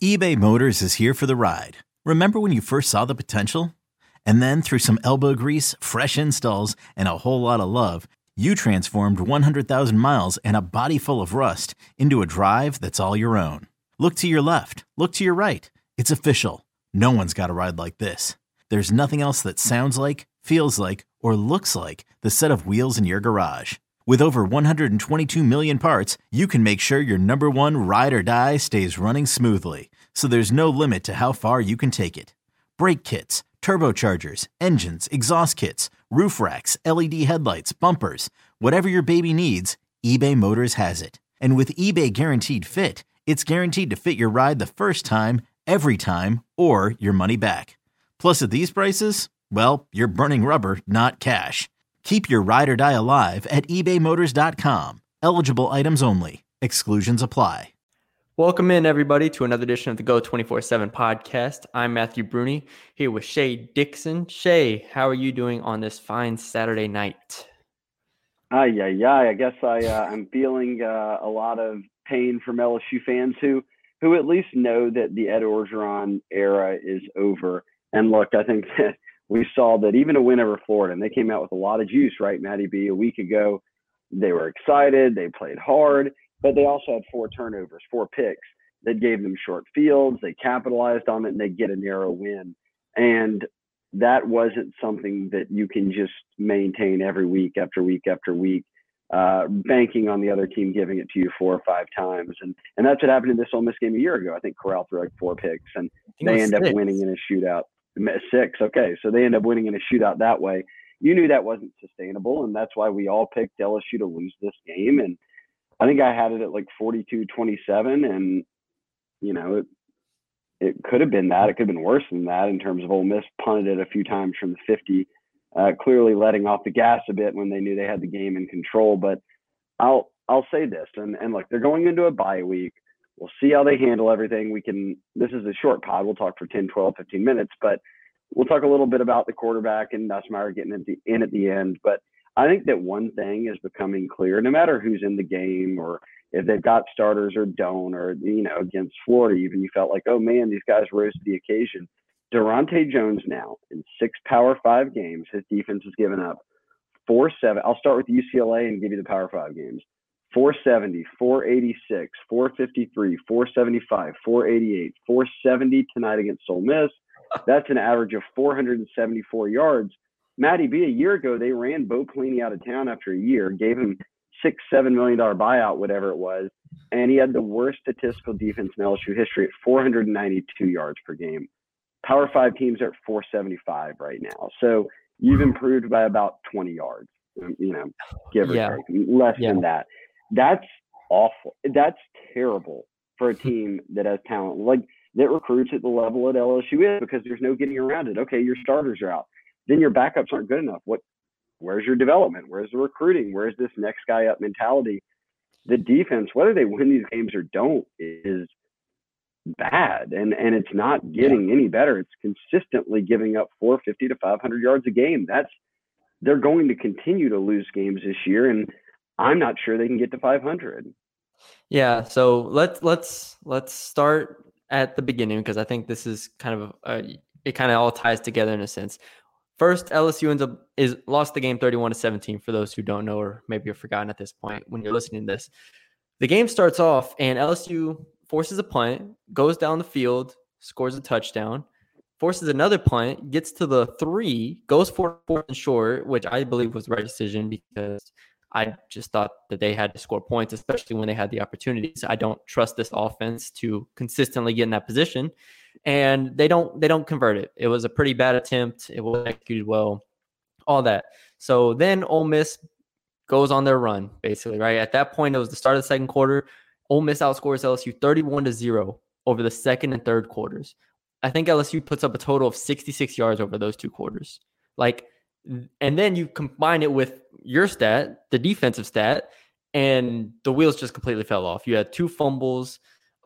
eBay Motors is here for the ride. Remember when you first saw the potential? And then through some elbow grease, fresh installs, and a whole lot of love, you transformed 100,000 miles and a body full of rust into a drive that's all your own. Look to your left. Look to your right. It's official. No one's got a ride like this. There's nothing else that sounds like, feels like, or looks like the set of wheels in your garage. With over 122 million parts, you can make sure your number one ride or die stays running smoothly. So there's no limit to how far you can take it. Brake kits, turbochargers, engines, exhaust kits, roof racks, LED headlights, bumpers, whatever your baby needs, eBay Motors has it. And with eBay Guaranteed Fit, it's guaranteed to fit your ride the first time, every time, or your money back. Plus at these prices, well, you're burning rubber, not cash. Keep your ride or die alive at ebaymotors.com. Eligible items only. Exclusions apply. Welcome in, everybody, to another edition of the Go 24/7 podcast. I'm Matthew Bruni, here with Shay Dixon. Shay, how are you doing on this fine Saturday night? I guess I'm feeling a lot of pain from LSU fans who at least know that the Ed Orgeron era is over. And look, I think that we saw that even a win over Florida, and they came out with a lot of juice, right, Matty B? A week ago, they were excited, they played hard, but they also had 4 turnovers, 4 picks that gave them short fields. They capitalized on it, and they get a narrow win. And that wasn't something that you can just maintain every week after week after week, banking on the other team giving it to you 4 or 5 times. And that's what happened in this Ole Miss game a year ago. I think Corral threw like 4 picks, and they end up winning in a shootout. 6. Okay. So they end up winning in a shootout that way. You knew that wasn't sustainable. And that's why we all picked LSU to lose this game. And I think I had it at like 42-27. And, you know, it could have been that. It could have been worse than that in terms of Ole Miss punted it a few times from the 50, clearly letting off the gas a bit when they knew they had the game in control. But I'll say this, and look, they're going into a bye week. We'll see how they handle everything. This is a short pod. We'll talk for 10, 12, 15 minutes, but we'll talk a little bit about the quarterback and Nussmeier getting at the end. But I think that one thing is becoming clear, no matter who's in the game or if they've got starters or don't, or, you know, against Florida, even you felt like, oh man, these guys rose to the occasion. Durante Jones now in 6 Power 5 games, his defense has given up 4-7. I'll start with UCLA and give you the Power 5 games. 470, 486, 453, 475, 488, 470 tonight against Ole Miss. That's an average of 474 yards. Matty B, a year ago, they ran Bo Pelini out of town after a year, gave him $6-7 million buyout, whatever it was, and he had the worst statistical defense in LSU history at 492 yards per game. Power 5 teams are at 475 right now. So you've improved by about 20 yards, you know, give or take, less than that. That's awful. That's terrible for a team that has talent, like that recruits at the level that LSU is, because there's no getting around it. Okay, your starters are out. Then your backups aren't good enough. Where's your development? Where's the recruiting? Where's this next guy up mentality? The defense, whether they win these games or don't, is bad. And it's not getting any better. It's consistently giving up 450 to 500 yards a game. They're going to continue to lose games this year, and I'm not sure they can get to 500. Yeah, so let's start at the beginning, because I think this is kind of it kind of all ties together in a sense. First, LSU lost the game 31-17 for those who don't know, or maybe you've forgotten at this point when you're listening to this. The game starts off and LSU forces a punt, goes down the field, scores a touchdown, forces another punt, gets to the 3, goes for 4th and short, which I believe was the right decision, because I just thought that they had to score points, especially when they had the opportunities. I don't trust this offense to consistently get in that position, and they don't convert it. It was a pretty bad attempt. It wasn't executed well, all that. So then Ole Miss goes on their run, basically, right? At that point, it was the start of the second quarter. Ole Miss outscores LSU 31-0 over the second and third quarters. I think LSU puts up a total of 66 yards over those 2 quarters. And then you combine it with your stat, the defensive stat, and the wheels just completely fell off. You had 2 fumbles.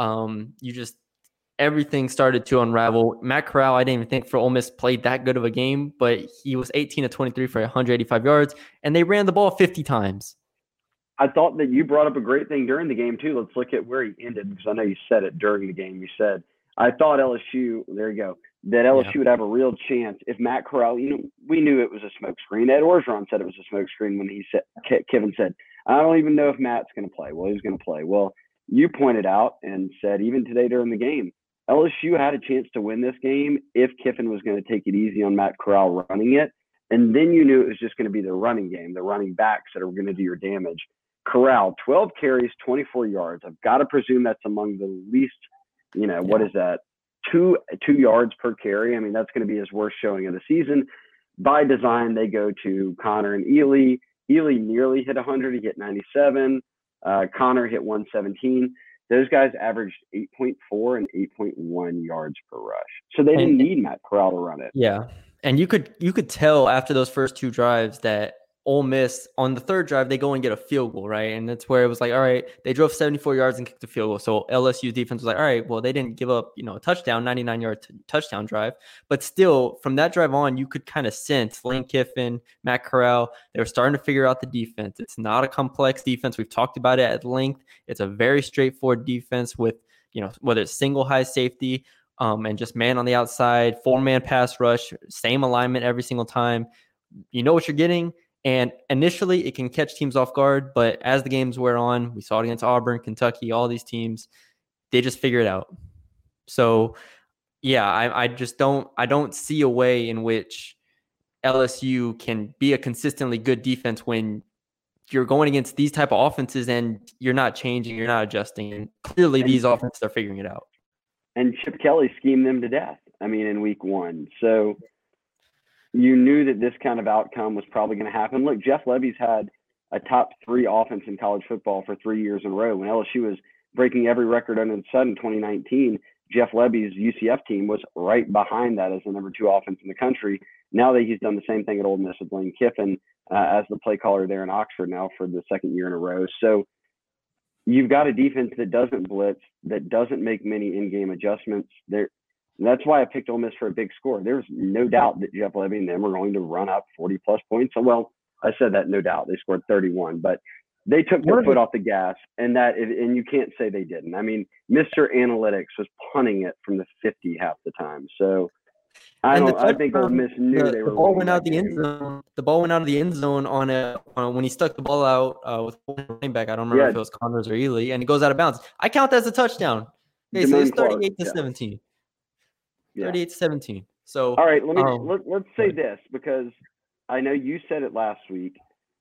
Everything started to unravel. Matt Corral, I didn't even think for Ole Miss played that good of a game, but he was 18-23 for 185 yards, and they ran the ball 50 times. I thought that you brought up a great thing during the game, too. Let's look at where he ended, because I know you said it during the game. You said, I thought LSU, there you go, that LSU would have a real chance if Matt Corral, we knew it was a smokescreen. Ed Orgeron said it was a smokescreen when Kevin said, I don't even know if Matt's going to play. Well, he's going to play. Well, you pointed out and said even today during the game, LSU had a chance to win this game if Kiffin was going to take it easy on Matt Corral running it. And then you knew it was just going to be the running game, the running backs that are going to do your damage. Corral, 12 carries, 24 yards. I've got to presume that's among the least, what is that? 2 yards per carry. I mean, that's going to be his worst showing of the season. By design, they go to Connor and Ely. Ely nearly hit 100. He hit 97. Connor hit 117. Those guys averaged 8.4 and 8.1 yards per rush. So they didn't need Matt Corral to run it. Yeah. And you could tell after those first 2 drives that Ole Miss, on the third drive, they go and get a field goal, right? And that's where it was like, all right, they drove 74 yards and kicked a field goal. So LSU's defense was like, all right, well, they didn't give up, a touchdown, 99-yard touchdown drive. But still, from that drive on, you could kind of sense Lane Kiffin, Matt Corral, they were starting to figure out the defense. It's not a complex defense. We've talked about it at length. It's a very straightforward defense with, whether it's single high safety and just man on the outside, 4-man pass rush, same alignment every single time. You know what you're getting. And initially, it can catch teams off guard, but as the games wear on, we saw it against Auburn, Kentucky, all these teams, they just figure it out. So, yeah, I don't see a way in which LSU can be a consistently good defense when you're going against these type of offenses and you're not changing, you're not adjusting. And clearly, these offenses are figuring it out. And Chip Kelly schemed them to death, in week 1. So you knew that this kind of outcome was probably going to happen. Look, Jeff Levy's had a top 3 offense in college football for 3 years in a row. When LSU was breaking every record under the sun in 2019, Jeff Levy's UCF team was right behind that as the number 2 offense in the country. Now that he's done the same thing at Ole Miss with Lane Kiffin as the play caller there in Oxford now for the 2nd year in a row. So you've got a defense that doesn't blitz, that doesn't make many in-game adjustments. That's why I picked Ole Miss for a big score. There's no doubt that Jeff Levy and them are going to run up 40-plus points. Well, I said that, no doubt. They scored 31, but they took their foot off the gas, and you can't say they didn't. Mr. Analytics was punting it from the 50 half the time. So I think Ole Miss knew they were. The ball went out the end zone. The ball went out of the end zone on when he stuck the ball out with running back. I don't remember if it was Connors or Ely, and it goes out of bounds. I count that as a touchdown. Basically, it's 38-17. 38-17. So all right, let's say this, because I know you said it last week.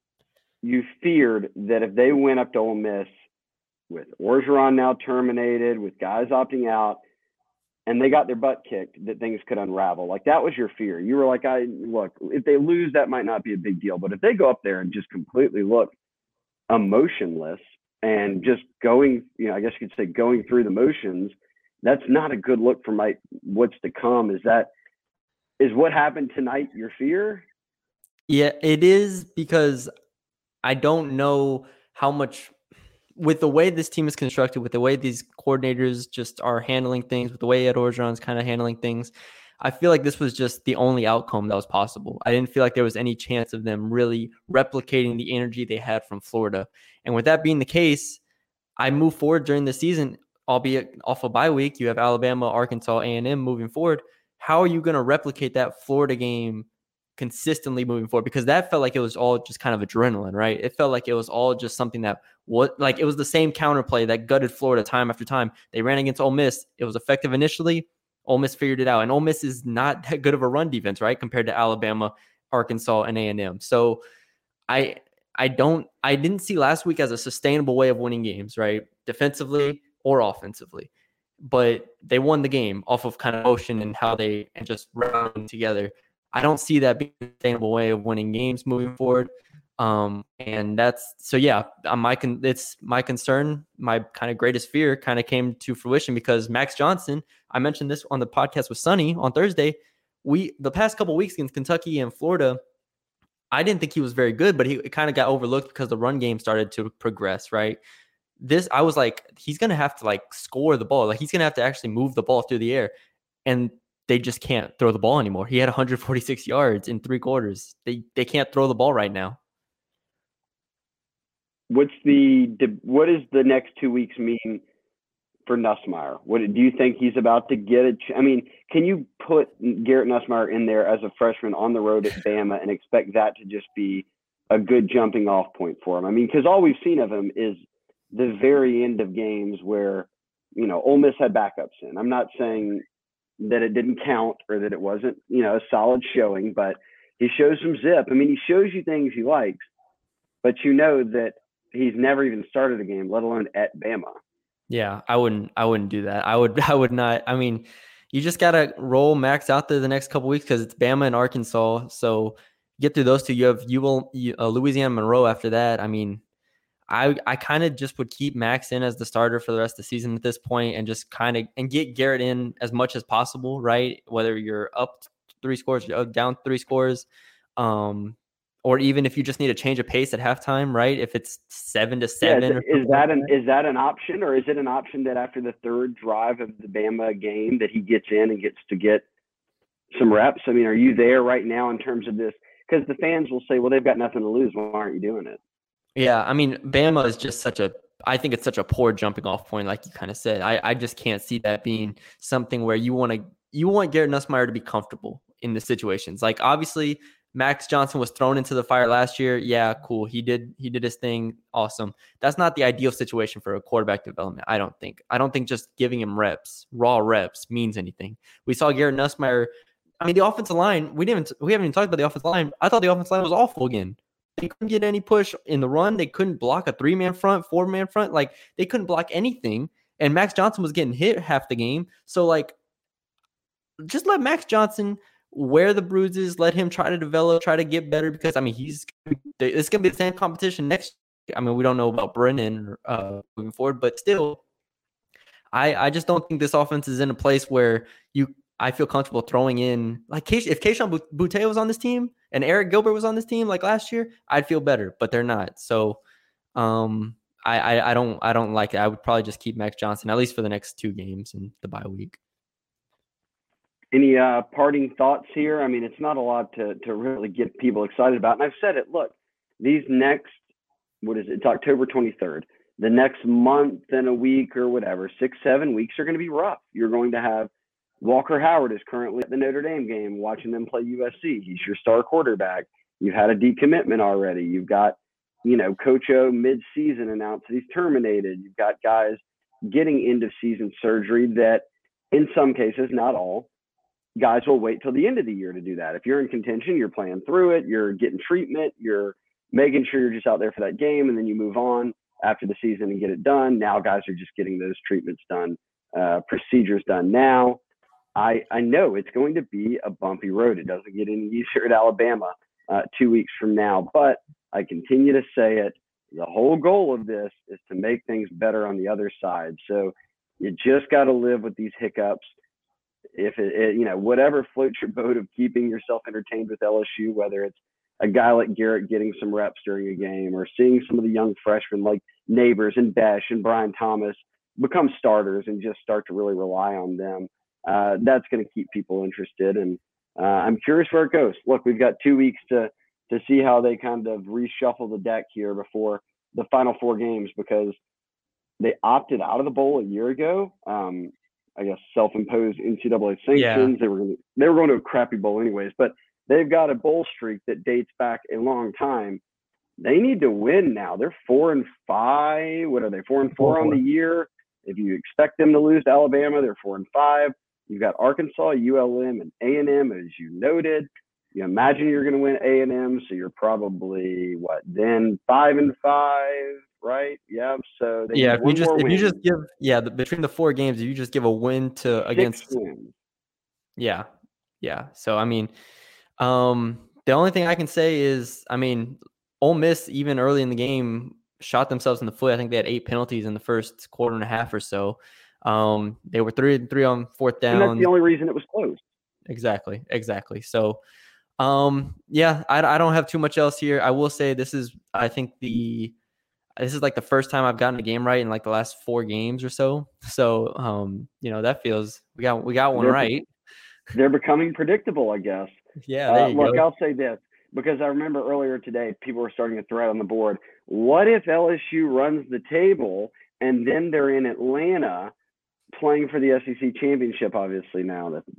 You feared that if they went up to Ole Miss with Orgeron now terminated, with guys opting out, and they got their butt kicked, that things could unravel. Like, that was your fear. You were like, look, if they lose, that might not be a big deal. But if they go up there and just completely look emotionless and just going, I guess you could say going through the motions, that's not a good look for what's to come. Is what happened tonight your fear? Yeah, it is, because I don't know how much, with the way this team is constructed, with the way these coordinators just are handling things, with the way Ed Orgeron's kind of handling things, I feel like this was just the only outcome that was possible. I didn't feel like there was any chance of them really replicating the energy they had from Florida. And with that being the case, I move forward during the season, albeit off a bye week. You have Alabama, Arkansas, A&M moving forward. How are you going to replicate that Florida game consistently moving forward? Because that felt like it was all just kind of adrenaline, right? It felt like it was all just something that it was the same counterplay that gutted Florida time after time. They ran against Ole Miss. It was effective initially. Ole Miss figured it out. And Ole Miss is not that good of a run defense, right? Compared to Alabama, Arkansas, and A&M. So I didn't see last week as a sustainable way of winning games, right? Defensively or offensively. But they won the game off of kind of motion and how they just ran together. I don't see that being a sustainable way of winning games moving forward. And that's, so yeah, it's my concern. My kind of greatest fear kind of came to fruition because Max Johnson, I mentioned this on the podcast with Sonny on Thursday. The past couple of weeks against Kentucky and Florida, I didn't think he was very good, but it kind of got overlooked because the run game started to progress, right? I was like, he's going to have to score the ball. He's going to have to actually move the ball through the air. And they just can't throw the ball anymore. He had 146 yards in 3 quarters. They can't throw the ball right now. What does the next 2 weeks mean for Nussmeier? What do you think he's about to get it? I mean, can you put Garrett Nussmeier in there as a freshman on the road at Bama and expect that to just be a good jumping off point for him? I mean, because all we've seen of him is the very end of games where, Ole Miss had backups in. I'm not saying that it didn't count or that it wasn't, a solid showing, but he shows some zip. I mean, he shows you things he likes, but that he's never even started a game, let alone at Bama. Yeah, I wouldn't do that. I would not. I mean, you just gotta roll Max out there the next couple weeks because it's Bama and Arkansas. So get through those two. You have Louisiana Monroe after that. I mean, I kind of just would keep Max in as the starter for the rest of the season at this point, and just and get Garrett in as much as possible, right? Whether you're up 3 scores, you're down 3 scores, or even if you just need a change of pace at halftime, right? If it's 7-7, is that an option, or is it an option that after the third drive of the Bama game that he gets in and gets to get some reps? I mean, are you there right now in terms of this? Because the fans will say, well, they've got nothing to lose. Why aren't you doing it? Yeah, I mean, Bama is just I think it's such a poor jumping off point, like you kind of said. I just can't see that being something where you want Garrett Nussmeier to be comfortable in the situations. Like, obviously, Max Johnson was thrown into the fire last year. Yeah, cool. He did his thing. Awesome. That's not the ideal situation for a quarterback development, I don't think. I don't think just giving him raw reps means anything. We saw Garrett Nussmeier. I mean, the offensive line, we haven't even talked about the offensive line. I thought the offensive line was awful again. They couldn't get any push in the run. They couldn't block a 3-man front, 4-man front. Like, they couldn't block anything. And Max Johnson was getting hit half the game. So, like, just let Max Johnson wear the bruises, let him try to develop, try to get better, because, I mean, it's going to be the same competition next year. I mean, we don't know about Brennan moving forward, but still, I just don't think this offense is in a place where I feel comfortable throwing in, like, if Kayshon Boutte was on this team and Eric Gilbert was on this team like last year, I'd feel better, but they're not. So I don't like it. I would probably just keep Max Johnson, at least for the next 2 games in the bye week. Any parting thoughts here? I mean, it's not a lot to really get people excited about. And I've said it, look, these next, it's October 23rd. The next month and a week or whatever, 6-7 weeks are going to be rough. You're going to have Walker Howard is currently at the Notre Dame game watching them play USC. He's your star quarterback. You've had a decommitment already. You've got, Coach O mid-season announced that he's terminated. You've got guys getting end-of-season surgery that, in some cases, not all, guys will wait till the end of the year to do that. If you're in contention, you're playing through it, you're getting treatment, you're making sure you're just out there for that game, and then you move on after the season and get it done. Now guys are just getting those treatments done, procedures done now. I know it's going to be a bumpy road. It doesn't get any easier at Alabama 2 weeks from now, but I continue to say it. The whole goal of this is to make things better on the other side. So you just got to live with these hiccups. If whatever floats your boat of keeping yourself entertained with LSU, whether it's a guy like Garrett getting some reps during a game, or seeing some of the young freshmen like Neighbors and Besh and Brian Thomas become starters and just start to really rely on them, that's going to keep people interested. And I'm curious where it goes. Look, we've got 2 weeks to see how they kind of reshuffle the deck here before the final 4 games, because they opted out of the bowl a year ago. I guess self-imposed NCAA sanctions. Yeah. They were going to a crappy bowl anyways, but they've got a bowl streak that dates back a long time. They need to win now. They're 4-5. What are they? 4-4 on the year. If you expect them to lose to Alabama, they're 4-5. You've got Arkansas, ULM, and A&M, as you noted. You imagine you're going to win A&M, so you're probably then 5-5. Right. Yeah. So between the 4 games, you just give a win against. Yeah. So I mean, the only thing I can say is, I mean, Ole Miss, even early in the game, shot themselves in the foot. I think they had 8 penalties in the first quarter and a half or so. They were 3-3 on 4th down. And that's the only reason it was closed. Exactly. So, I don't have too much else here. I will say this is like the first time I've gotten a game right in like the last 4 games or so. So, that feels we got one right. They're becoming predictable, I guess. Yeah. There you go. I'll say this, because I remember earlier today, people were starting to throw on the board. What if LSU runs the table and then they're in Atlanta playing for the SEC championship, obviously now they're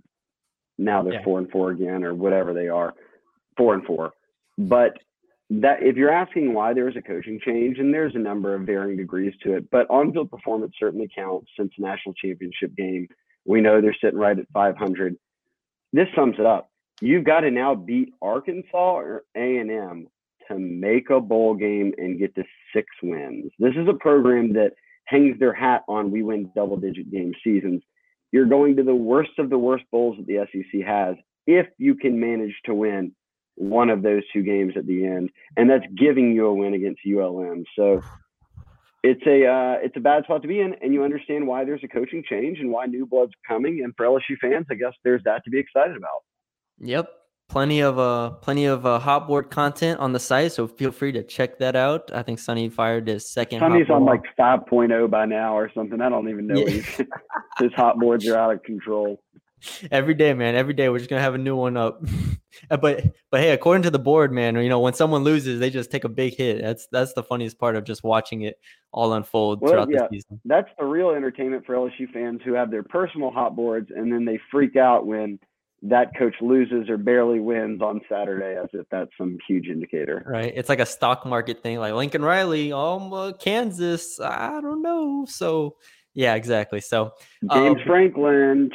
4-4 again, or whatever they are, 4-4. But that, if you're asking why there was a coaching change, and there's a number of varying degrees to it, but on-field performance certainly counts. Since the national championship game, we know they're sitting right at 500. This sums it up. You've got to now beat Arkansas or A&M to make a bowl game and get to 6 wins. This is a program that hangs their hat on we win double-digit game seasons. You're going to the worst of the worst bowls that the SEC has if you can manage to win one of those 2 games at the end, and that's giving you a win against ULM. So it's a bad spot to be in, and you understand why there's a coaching change and why new blood's coming. And for LSU fans, I guess there's that to be excited about. Yep. Plenty of hot board content on the site, so feel free to check that out. I think Sonny fired his second. Sonny's on like 5.0 by now or something. I don't even know. Yeah. His hot boards are out of control. Every day, man. Every day we're just gonna have a new one up. But hey, according to the board, man, when someone loses, they just take a big hit. That's the funniest part of just watching it all unfold throughout the season. That's the real entertainment for LSU fans who have their personal hot boards, and then they freak out when that coach loses or barely wins on Saturday, as if that's some huge indicator. Right. It's like a stock market thing, like Lincoln Riley, Kansas. I don't know. So yeah, exactly. So James Franklin.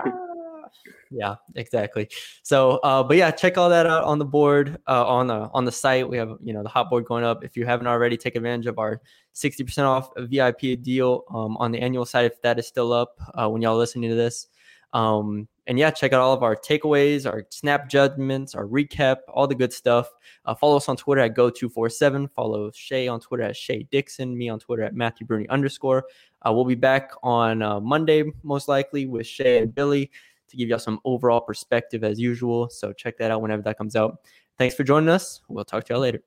Yeah, exactly. So, but yeah, check all that out on the board, on the site. We have, the hot board going up. If you haven't already, take advantage of our 60% off VIP deal on the annual site, if that is still up when y'all listening to this. And yeah, check out all of our takeaways, our snap judgments, our recap, all the good stuff. Follow us on Twitter at Go247. Follow Shay on Twitter at Shay Dixon. Me on Twitter at Matthew Bruni _. We'll be back on Monday, most likely, with Shay and Billy to give y'all some overall perspective as usual. So check that out whenever that comes out. Thanks for joining us. We'll talk to y'all later.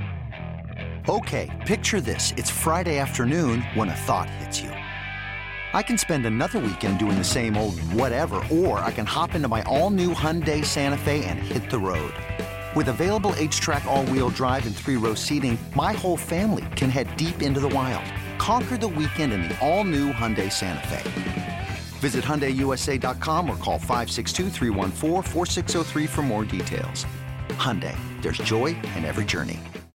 Okay, picture this. It's Friday afternoon when a thought hits you. I can spend another weekend doing the same old whatever, or I can hop into my all-new Hyundai Santa Fe and hit the road. With available H-Track all-wheel drive and 3-row seating, my whole family can head deep into the wild. Conquer the weekend in the all-new Hyundai Santa Fe. Visit HyundaiUSA.com or call 562-314-4603 for more details. Hyundai, there's joy in every journey.